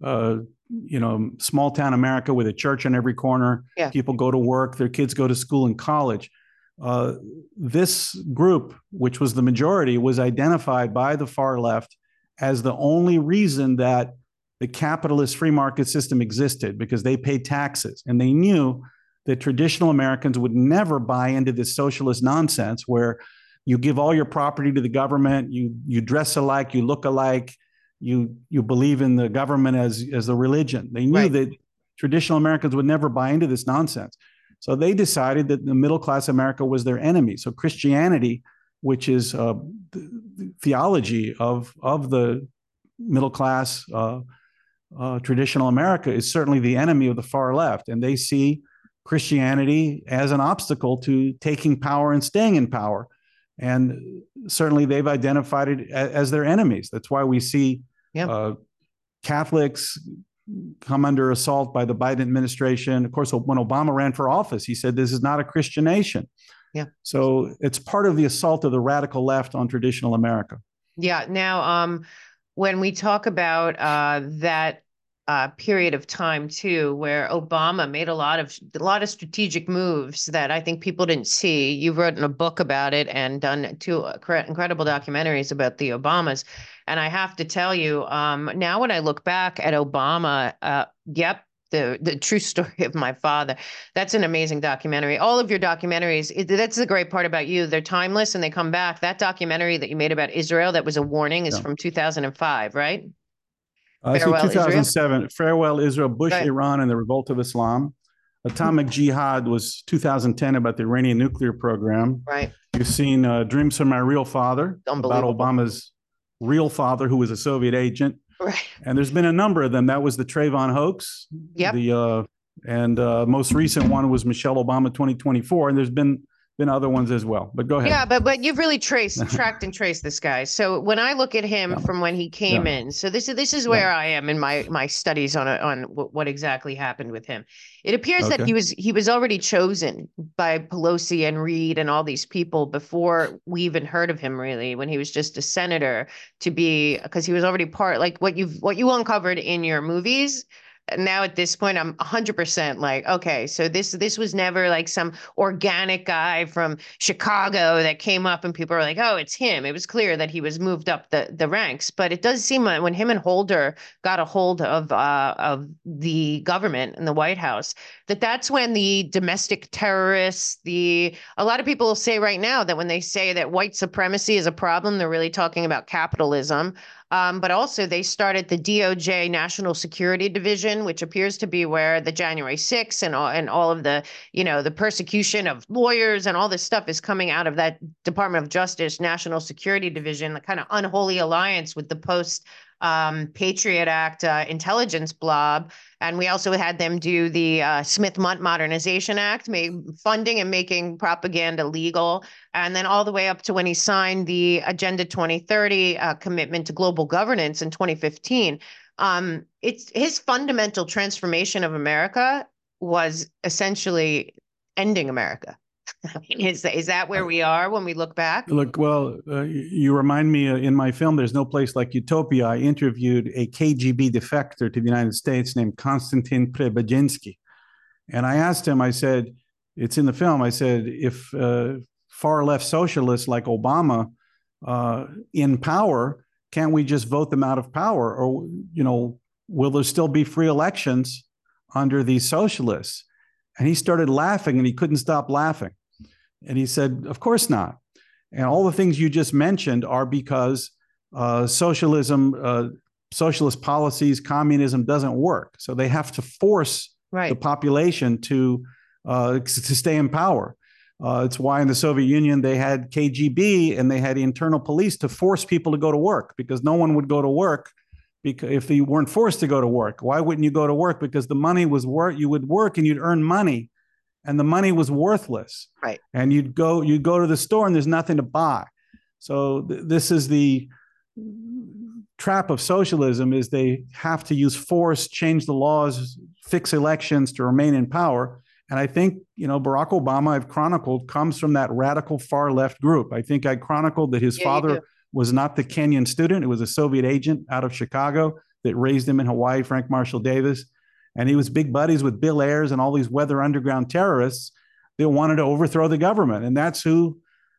small town America with a church on every corner. Yeah. People go to work, their kids go to school and college. This group, which was the majority, was identified by the far left as the only reason that the capitalist free market system existed, because they paid taxes, and they knew that traditional Americans would never buy into this socialist nonsense where you give all your property to the government, you dress alike, you look alike, you believe in the government as a religion. They knew that traditional Americans would never buy into this nonsense. So they decided that the middle class America was their enemy. So Christianity, which is the theology of the middle class traditional America, is certainly the enemy of the far left. And they see Christianity as an obstacle to taking power and staying in power. And certainly they've identified it as their enemies. That's why we see Catholics come under assault by the Biden administration. Of course, when Obama ran for office, he said this is not a Christian nation. Yeah. So it's part of the assault of the radical left on traditional America. Yeah. Now, when we talk about that period of time too, where Obama made a lot of strategic moves that I think people didn't see. You've written a book about it and done two incredible documentaries about the Obamas. And I have to tell you, now when I look back at Obama, yep. The true story of my father. That's an amazing documentary. All of your documentaries, that's the great part about you. They're timeless and they come back. That documentary that you made about Israel, that was a warning, is from 2005, right? Farewell, 2007, Israel? Farewell Israel, Bush, right. Iran, and the Revolt of Islam. Atomic Jihad was 2010, about the Iranian nuclear program. Right. You've seen Dreams from My Real Father, about Obama's real father, who was a Soviet agent. Right. And there's been a number of them. That was the Trayvon hoax. Yep. And most recent one was Michelle Obama 2024. And there's been other ones as well. But go ahead. Yeah, but you've really tracked and traced this guy. So when I look at him from when he came in, so this is where I am in my studies on what exactly happened with him. It appears that he was already chosen by Pelosi and Reid and all these people before we even heard of him, really, when he was just a senator, to be, because he was already part, like what you uncovered in your movies. Now at this point, I'm 100% like, okay, so this was never like some organic guy from Chicago that came up and people were like, oh, it's him. It was clear that he was moved up the ranks. But it does seem like when him and Holder got a hold of the government and the White House, that's when the domestic terrorists, a lot of people say right now that when they say that white supremacy is a problem, they're really talking about capitalism. But also they started the DOJ National Security Division, which appears to be where the January 6th and all of the, the persecution of lawyers and all this stuff is coming out of that Department of Justice National Security Division, the kind of unholy alliance with the post Patriot Act intelligence blob. And we also had them do the Smith Modernization Act, funding and making propaganda legal. And then all the way up to when he signed the Agenda 2030 commitment to global governance in 2015. It's his fundamental transformation of America was essentially ending America. I mean, is that where we are when we look back? Look, well, you remind me in my film, There's No Place Like Utopia, I interviewed a KGB defector to the United States named Konstantin Preobrazhensky. And I asked him, I said, it's in the film, I said, if far left socialists like Obama in power, can't we just vote them out of power? Or, will there still be free elections under these socialists? And he started laughing and he couldn't stop laughing. And he said, of course not. And all the things you just mentioned are because socialism, socialist policies, communism doesn't work. So they have to force the population to stay in power. It's why in the Soviet Union, they had KGB and they had internal police to force people to go to work, because no one would go to work if you weren't forced to go to work. Why wouldn't you go to work? Because the money was you would work and you'd earn money, and the money was worthless. Right. And you'd go to the store and there's nothing to buy. So this is the trap of socialism, is they have to use force, change the laws, fix elections to remain in power. And I think, Barack Obama, I've chronicled, comes from that radical far left group. I think I chronicled that his father was not the Kenyan student. It was a Soviet agent out of Chicago that raised him in Hawaii, Frank Marshall Davis. And he was big buddies with Bill Ayers and all these weather underground terrorists that wanted to overthrow the government. And that's who,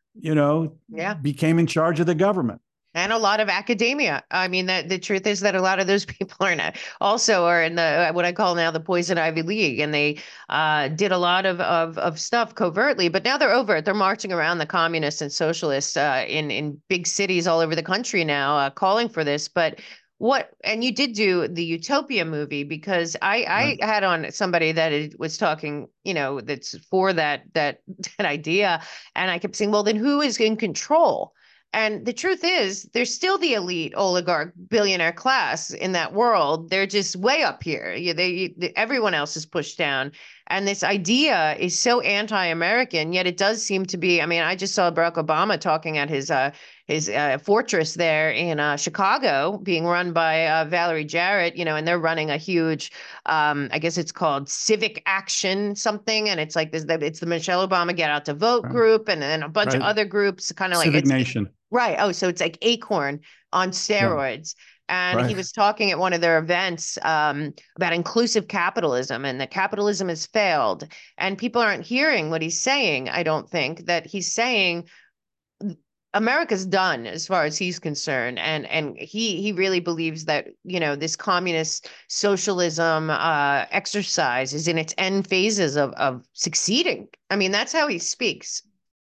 became in charge of the government. And a lot of academia. I mean, the truth is that a lot of those people are in the what I call now the poison Ivy League, and they did a lot of stuff covertly. But now they're overt. They're marching around, the communists and socialists in big cities all over the country now, calling for this. But and you did do the Utopia movie, because I had on somebody that was talking, that's for that idea, and I kept saying, well, then who is in control? And the truth is, there's still the elite oligarch billionaire class in that world. They're just way up here. Everyone else is pushed down. And this idea is so anti-American, yet it does seem to be. I mean, I just saw Barack Obama talking at his fortress there in Chicago, being run by Valerie Jarrett, and they're running a huge, I guess it's called Civic Action something, and it's like this. It's the Michelle Obama Get Out to Vote group, and then a bunch of other groups, kind of like Civic Nation. Right. Oh, so it's like Acorn on steroids. Yeah. And he was talking at one of their events about inclusive capitalism and that capitalism has failed. And people aren't hearing what he's saying. I don't think that he's saying America's done as far as he's concerned. And he really believes that, this communist socialism exercise is in its end phases of succeeding. I mean, that's how he speaks.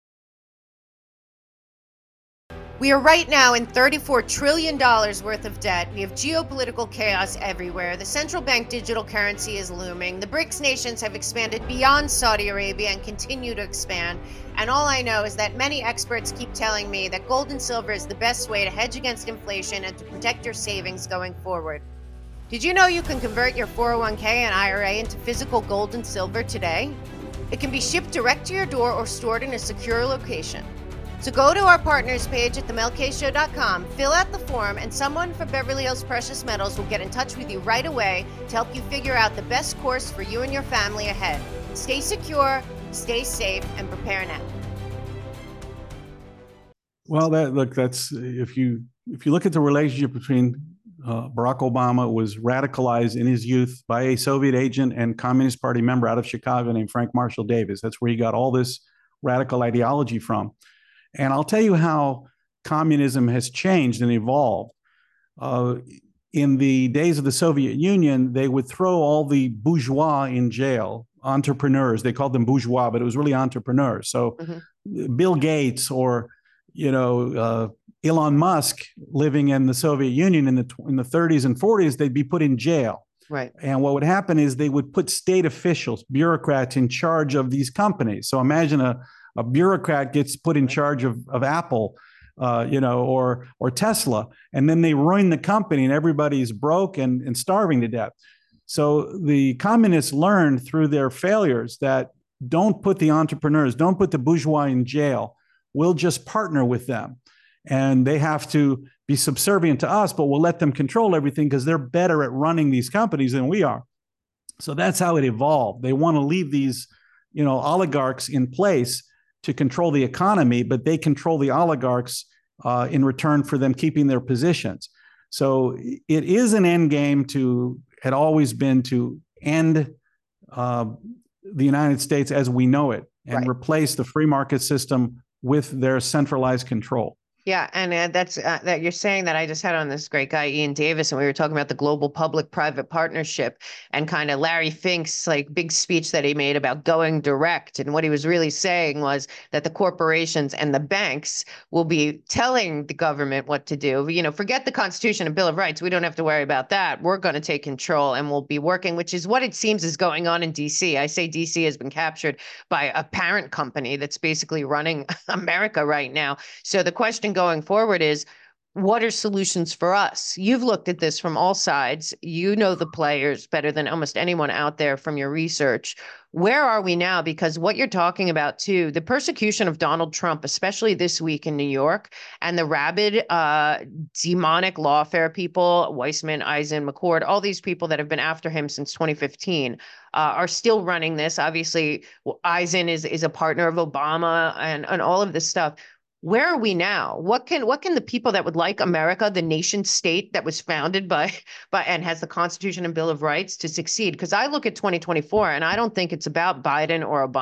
We are right now in $34 trillion worth of debt. We have geopolitical chaos everywhere. The central bank digital currency is looming. The BRICS nations have expanded beyond Saudi Arabia and continue to expand. And all I know is that many experts keep telling me that gold and silver is the best way to hedge against inflation and to protect your savings going forward. Did you know you can convert your 401k and IRA into physical gold and silver today? It can be shipped direct to your door or stored in a secure location. So go to our partners page at themelkshow.com, fill out the form, and someone from Beverly Hills Precious Metals will get in touch with you right away to help you figure out the best course for you and your family ahead. Stay secure, stay safe, and prepare now. Well, that's if you look at the relationship between Barack Obama was radicalized in his youth by a Soviet agent and Communist Party member out of Chicago named Frank Marshall Davis. That's where he got all this radical ideology from. And I'll tell you how communism has changed and evolved. In the days of the Soviet Union, they would throw all the bourgeois in jail, entrepreneurs. They called them bourgeois, but it was really entrepreneurs. So Bill Gates or, Elon Musk living in the Soviet Union in the 30s and 40s, they'd be put in jail. Right. And what would happen is they would put state officials, bureaucrats in charge of these companies. So imagine a bureaucrat gets put in charge of Apple, or Tesla, and then they ruin the company and everybody's broke and starving to death. So the communists learned through their failures that don't put the entrepreneurs, don't put the bourgeois in jail. We'll just partner with them. And they have to be subservient to us, but we'll let them control everything because they're better at running these companies than we are. So that's how it evolved. They want to leave these, oligarchs in place to control the economy, but they control the oligarchs in return for them keeping their positions. So it is an end game had always been to end the United States as we know it and replace the free market system with their centralized control. Yeah, and that's that you're saying that I just had on this great guy, Ian Davis, and we were talking about the global public-private partnership and kind of Larry Fink's big speech that he made about going direct. And what he was really saying was that the corporations and the banks will be telling the government what to do. Forget the Constitution and Bill of Rights. We don't have to worry about that. We're going to take control and we'll be working, which is what it seems is going on in D.C. I say D.C. has been captured by a parent company that's basically running America right now. So the question going forward is, what are solutions for us? You've looked at this from all sides. You know the players better than almost anyone out there from your research. Where are we now? Because what you're talking about too, the persecution of Donald Trump, especially this week in New York, and the rabid, demonic lawfare people, Weissman, Eisen, McCord, all these people that have been after him since 2015, are still running this. Obviously, Eisen is a partner of Obama and all of this stuff. Where are we now? What can the people that would like America, the nation state that was founded by and has the Constitution and Bill of Rights to succeed? Because I look at 2024 and I don't think it's about Biden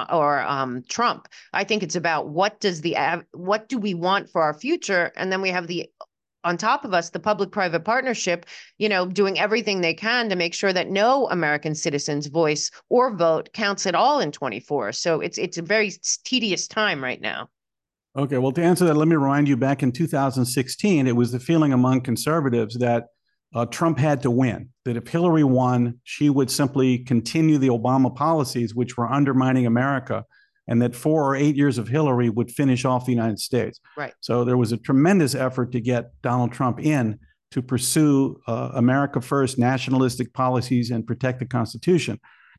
or Trump. I think it's about what do we want for our future, and then we have on top of us, the public-private partnership, doing everything they can to make sure that no American citizen's voice or vote counts at all in 24. So it's a very tedious time right now. Okay, well, to answer that, let me remind you back in 2016, it was the feeling among conservatives that Trump had to win, that if Hillary won, she would simply continue the Obama policies, which were undermining America, and that 4 or 8 years of Hillary would finish off the United States. Right. So there was a tremendous effort to get Donald Trump in to pursue America first, nationalistic policies, and protect the Constitution.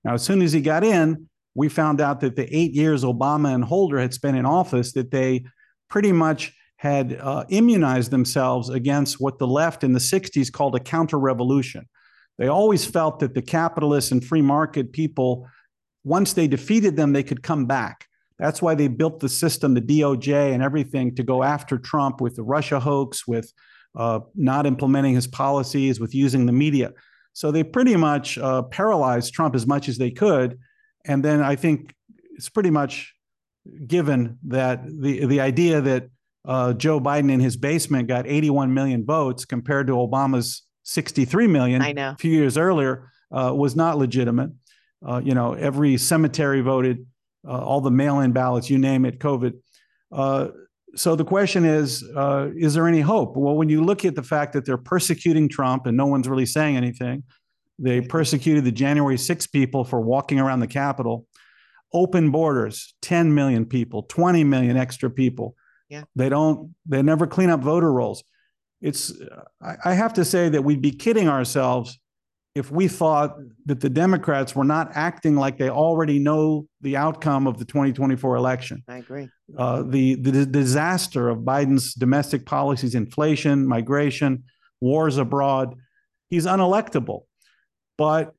Now, as soon as he got in, we found out that the 8 years Obama and Holder had spent in office, that they pretty much had immunized themselves against what the left in the 60s called a counter-revolution. They always felt that the capitalists and free market people, once they defeated them, they could come back. That's why they built the system, the DOJ and everything, to go after Trump with the Russia hoax, with not implementing his policies, with using the media. So they pretty much paralyzed Trump as much as they could. And then I think it's pretty much given that the idea that Joe Biden in his basement got 81 million votes compared to Obama's 63 million a few years earlier was not legitimate. Every cemetery voted, all the mail-in ballots, you name it, COVID. So the question is there any hope? Well, when you look at the fact that they're persecuting Trump and no one's really saying anything, they persecuted the January 6 people for walking around the Capitol, open borders, 10 million people, 20 million extra people. Yeah. They never clean up voter rolls. I have to say that we'd be kidding ourselves if we thought that the Democrats were not acting like they already know the outcome of the 2024 election. I agree. The disaster of Biden's domestic policies, inflation, migration, wars abroad, he's unelectable. But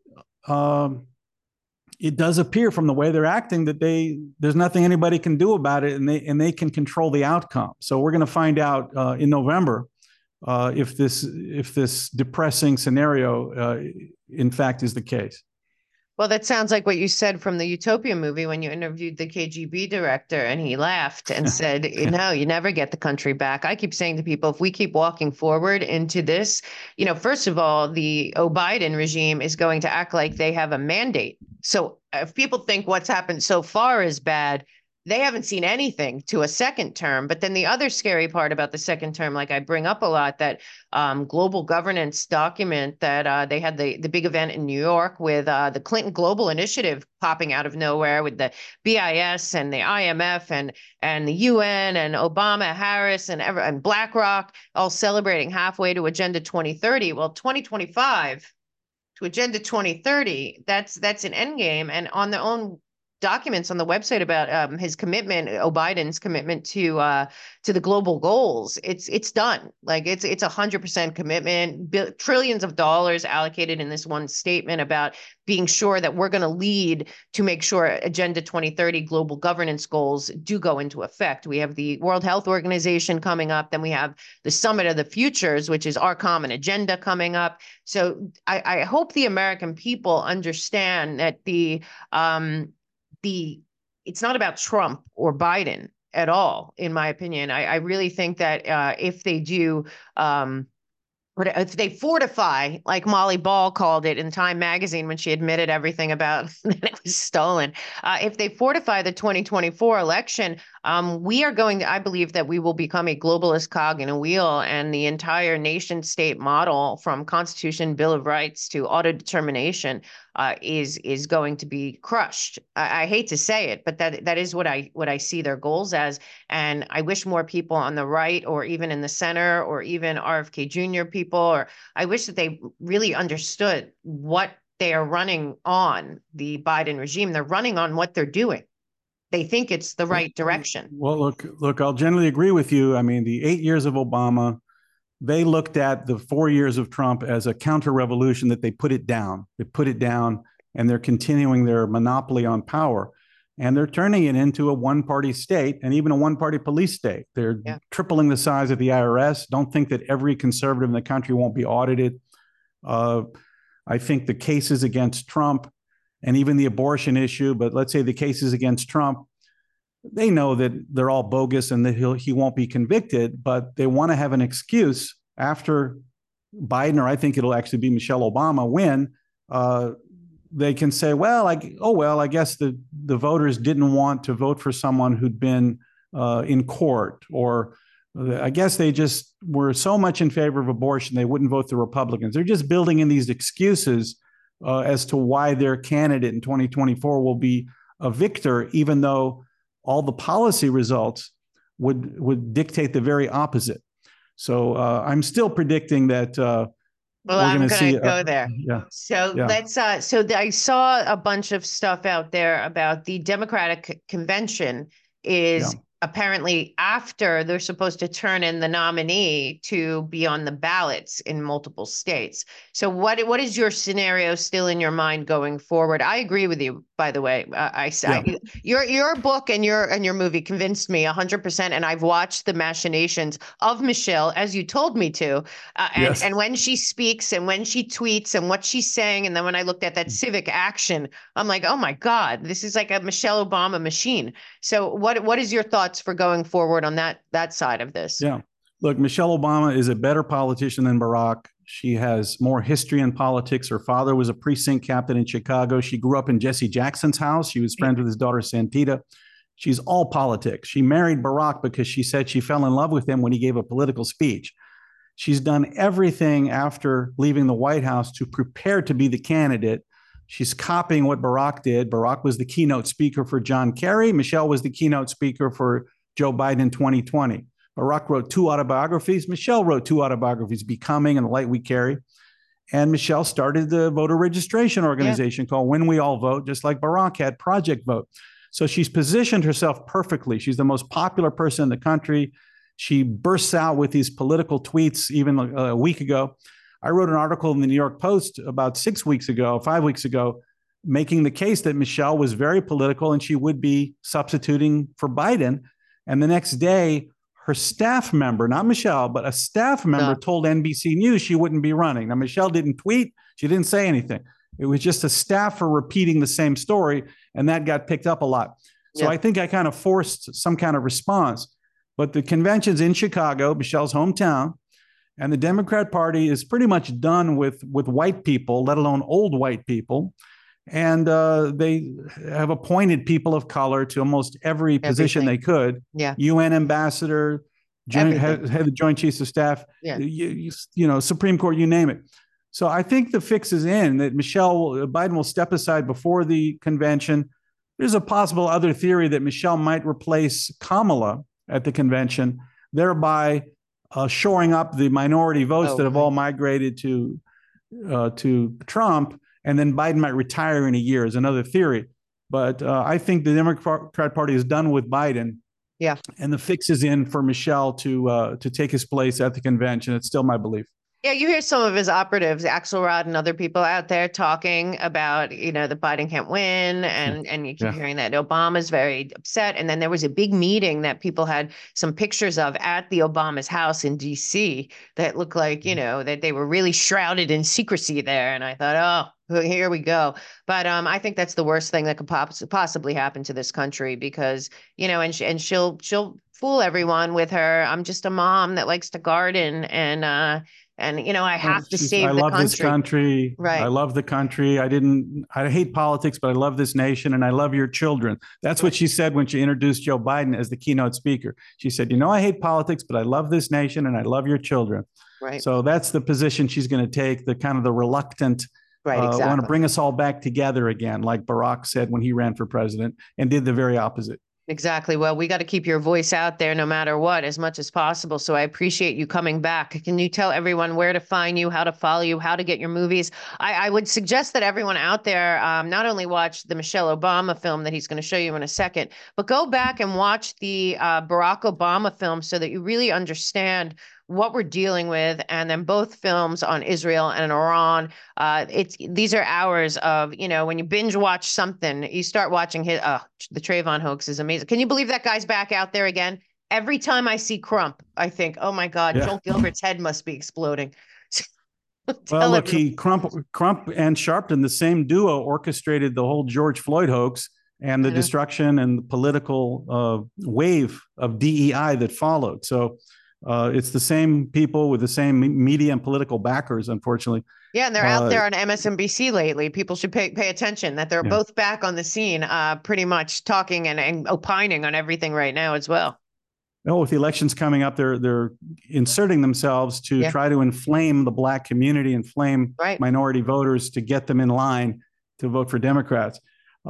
it does appear from the way they're acting that there's nothing anybody can do about it, and they can control the outcome. So we're going to find out in November if this depressing scenario in fact is the case. Well, that sounds like what you said from the Utopia movie when you interviewed the KGB director and he laughed and said, no, you never get the country back. I keep saying to people, if we keep walking forward into this, first of all, the Biden regime is going to act like they have a mandate. So if people think what's happened so far is bad, they haven't seen anything to a second term. But then the other scary part about the second term, like I bring up a lot, that global governance document that they had the big event in New York with the Clinton Global Initiative popping out of nowhere with the BIS and the IMF and the UN and Obama, Harris and BlackRock all celebrating halfway to Agenda 2030. Well, 2025 to Agenda 2030, that's an endgame. And on their own documents on the website about his commitment, Biden's commitment to the global goals, it's done. Like it's 100% commitment, trillions of dollars allocated in this one statement about being sure that we're going to lead to make sure Agenda 2030 global governance goals do go into effect. We have the World Health Organization coming up, then we have the Summit of the Futures, which is our common agenda coming up. So I hope the American people understand that it's not about Trump or Biden at all, in my opinion. I really think that if they do, if they fortify, like Molly Ball called it in Time magazine when she admitted everything about that it was stolen, if they fortify the 2024 election, I believe that we will become a globalist cog in a wheel, and the entire nation state model from Constitution, Bill of Rights to auto-determination is going to be crushed. I hate to say it, but that is what I see their goals as. And I wish more people on the right or even in the center or even RFK Jr. people, or I wish that they really understood what they are running on, the Biden regime. They're running on what they're doing. They think it's the right direction. Well, look, I'll generally agree with you. I mean, the 8 years of Obama, they looked at the 4 years of Trump as a counter-revolution, that they put it down. They put it down, and they're continuing their monopoly on power. And they're turning it into a one-party state and even a one-party police state. They're tripling the size of the IRS. Don't think that every conservative in the country won't be audited. I think the cases against Trump and even the abortion issue, but let's say the cases against Trump, they know that they're all bogus and that he won't be convicted, but they want to have an excuse after Biden, or I think it'll actually be Michelle Obama, win. They can say, I guess the voters didn't want to vote for someone who'd been in court, or I guess they just were so much in favor of abortion they wouldn't vote the Republicans. They're just building in these excuses as to why their candidate in 2024 will be a victor, even though all the policy results would dictate the very opposite. So I'm still predicting that Well, we're I'm going to gonna see. go there. Yeah, So yeah, I saw a bunch of stuff out there about the Democratic convention yeah. is apparently after they're supposed to turn in the nominee to be on the ballots in multiple states. So what is your scenario still in your mind going forward? I agree with you, by the way. Yeah. Your book and your movie convinced me 100%, and I've watched the machinations of Michelle as you told me to. Yes. And when she speaks and when she tweets and what she's saying, and then when I looked at that civic action, I'm like, oh my God, this is like a Michelle Obama machine. So what is your thoughts for going forward on that side of this? Yeah. Look, Michelle Obama is a better politician than Barack. She has more history in politics. Her father was a precinct captain in Chicago. She grew up in Jesse Jackson's house. She was friends with his daughter, Santita. She's all politics. She married Barack because she said she fell in love with him when he gave a political speech. She's done everything after leaving the White House to prepare to be the candidate. She's copying what Barack did. Barack was the keynote speaker for John Kerry. Michelle was the keynote speaker for Joe Biden in 2020. Barack wrote 2 autobiographies. Michelle wrote 2 autobiographies, Becoming and The Light We Carry. And Michelle started the voter registration organization called When We All Vote, just like Barack had Project Vote. So she's positioned herself perfectly. She's the most popular person in the country. She bursts out with these political tweets even a week ago. I wrote an article in the New York Post about 5 weeks ago, making the case that Michelle was very political and she would be substituting for Biden. And the next day, her staff member, not Michelle, but a staff member told NBC News she wouldn't be running. Now, Michelle didn't tweet. She didn't say anything. It was just a staffer repeating the same story, and that got picked up a lot. So I think I kind of forced some kind of response. But the convention's in Chicago, Michelle's hometown, and the Democrat Party is pretty much done with white people, let alone old white people. And they have appointed people of color to almost every position they could. Yeah. UN ambassador, head of the Joint Chiefs of Staff, Supreme Court, you name it. So I think the fix is in that Biden will step aside before the convention. There's a possible other theory that Michelle might replace Kamala at the convention, thereby shoring up the minority votes that have all migrated to Trump. And then Biden might retire in a year is another theory. But I think the Democrat Party is done with Biden. Yeah. And the fix is in for Michelle to take his place at the convention. It's still my belief. Yeah, you hear some of his operatives, Axelrod and other people out there talking about, that Biden can't win. And you keep hearing that Obama's very upset. And then there was a big meeting that people had some pictures of at the Obama's house in DC that looked like, that they were really shrouded in secrecy there. And I thought, oh, here we go. But I think that's the worst thing that could possibly happen to this country because, and she'll fool everyone with her. I'm just a mom that likes to garden and I have to save the country. I love this country. Right. I love the country. I hate politics, but I love this nation and I love your children. That's what she said when she introduced Joe Biden as the keynote speaker. She said, I hate politics, but I love this nation and I love your children. Right. So that's the position she's going to take, the kind of the reluctant, want to bring us all back together again, like Barack said when he ran for president and did the very opposite. Exactly. Well, we got to keep your voice out there no matter what, as much as possible. So I appreciate you coming back. Can you tell everyone where to find you, how to follow you, how to get your movies? I would suggest that everyone out there not only watch the Michelle Obama film that he's going to show you in a second, but go back and watch the Barack Obama film so that you really understand what we're dealing with, and then both films on Israel and Iran. These are hours of, when you binge watch something, you start watching the Trayvon hoax is amazing. Can you believe that guy's back out there again? Every time I see Crump, I think, oh my God, Joel Gilbert's head must be exploding. Well, look, Crump and Sharpton, the same duo, orchestrated the whole George Floyd hoax and the destruction and the political wave of DEI that followed. So it's the same people with the same media and political backers, unfortunately. Yeah, and they're out there on MSNBC lately. People should pay attention that they're both back on the scene, pretty much talking and opining on everything right now as well. No, with the elections coming up, they're inserting themselves to try to inflame the Black community, inflame minority voters to get them in line to vote for Democrats.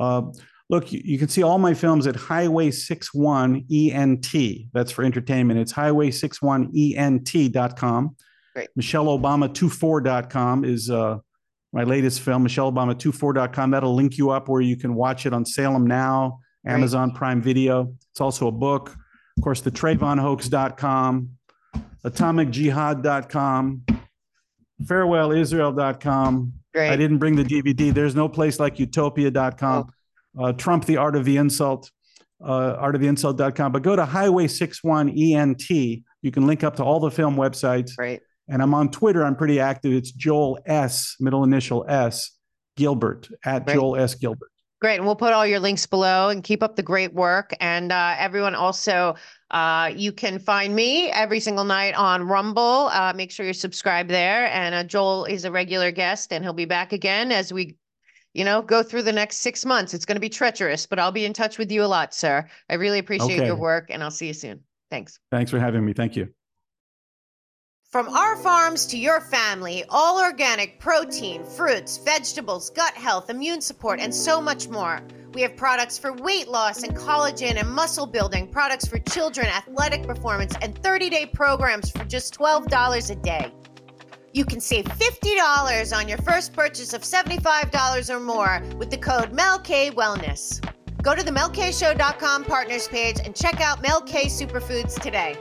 Look, you can see all my films at Highway 61 ENT. That's for entertainment. It's highway61ENT.com. Great. MichelleObama24.com is my latest film, MichelleObama24.com. That'll link you up where you can watch it on Salem Now, Amazon Prime Video. It's also a book. Of course, the TrayvonHoax.com, AtomicJihad.com, FarewellIsrael.com. Great. I didn't bring the DVD. There's no place like Utopia.com. Trump, the Art of the Insult, artoftheinsult.com. But go to Highway 61 ENT. You can link up to all the film websites. Right. And I'm on Twitter. I'm pretty active. It's Joel S, middle initial S, Gilbert, at Joel S. Gilbert. Great. And we'll put all your links below, and keep up the great work. And everyone also, you can find me every single night on Rumble. Make sure you're subscribed there. And Joel is a regular guest, and he'll be back again as we, go through the next 6 months. It's going to be treacherous, but I'll be in touch with you a lot, sir. I really appreciate your work, and I'll see you soon. Thanks. Thanks for having me. Thank you. From our farms to your family, all organic protein, fruits, vegetables, gut health, immune support, and so much more. We have products for weight loss and collagen and muscle building, products for children, athletic performance, and 30-day programs for just $12 a day. You can save $50 on your first purchase of $75 or more with the code MELK-WELLNESS. Go to the MelKShow.com partners page and check out Mel K Superfoods today.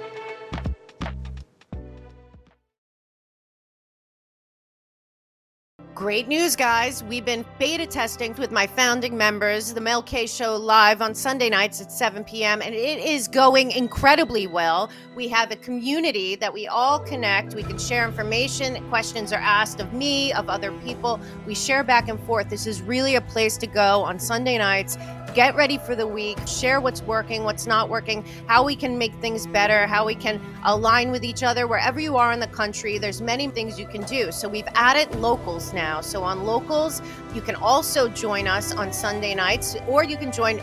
Great news, guys. We've been beta testing with my founding members, the Mel K Show live on Sunday nights at 7 p.m., and it is going incredibly well. We have a community that we all connect. We can share information. Questions are asked of me, of other people. We share back and forth. This is really a place to go on Sunday nights. Get ready for the week, share what's working, what's not working, how we can make things better, how we can align with each other. Wherever you are in the country, there's many things you can do. So we've added locals now. So on locals, you can also join us on Sunday nights, or you can join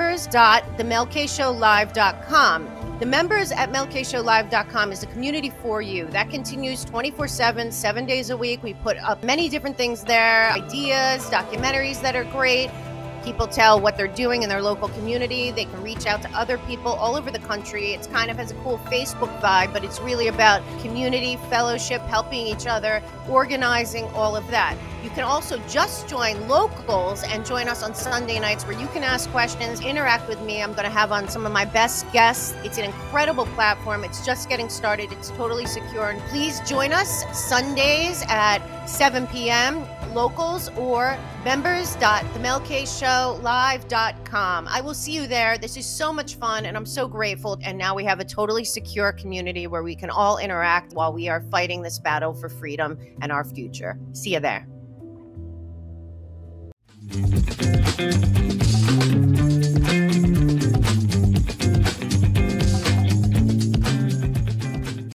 members.themelkshowlive.com. The members at melkshowlive.com is a community for you. That continues 24/7, 7 days a week. We put up many different things there, ideas, documentaries that are great. People tell what they're doing in their local community. They can reach out to other people all over the country. It's kind of has a cool Facebook vibe, but it's really about community, fellowship, helping each other, organizing, all of that. You can also just join locals and join us on Sunday nights where you can ask questions, interact with me. I'm going to have on some of my best guests. It's an incredible platform. It's just getting started. It's totally secure. And please join us Sundays at 7 p.m. locals or members.themelkshowlive.com. I will see you there. This is so much fun, and I'm so grateful. And now we have a totally secure community where we can all interact while we are fighting this battle for freedom and our future. See you there.